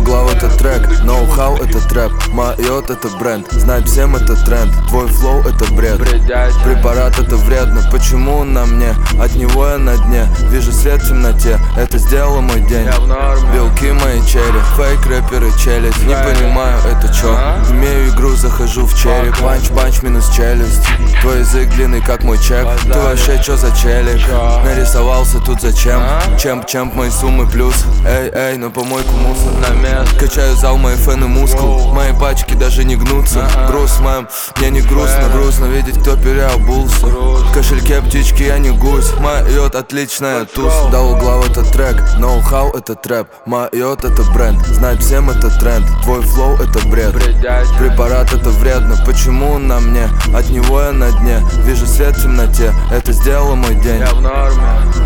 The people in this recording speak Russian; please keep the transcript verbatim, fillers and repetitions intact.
угла это трек, ноу-хау это трэп, майот это бренд, знать всем это тренд, твой флоу это бред. Препарат это вредно, почему он на мне? От него я на дне, вижу свет в темноте, это сделало мой день. Белки мои черри, фейк рэперы челюсть, не понимаю это чё. Имею игру, захожу в череп, панч-панч минус челюсть. Твой язык длинный как мой чек, ты вообще чё за челик? Нарисовался тут зачем? Чемп-чемп мои суммы плюс. Эй, эй, на помойку мусор. Качаю зал, мои фэны мускул. Мои пачки даже не гнутся. Груз, мэм, мне не грустно. Грустно видеть, кто переобулся. В кошельке птички, я не гусь. Майот отличная туз. До угла это трек, ноу-хау это трэп, майот это бренд, знать всем это тренд, твой флоу это бред. Препарат это вредно, почему он на мне? От него я на дне, вижу свет в темноте, это сделало мой день. Я в норме.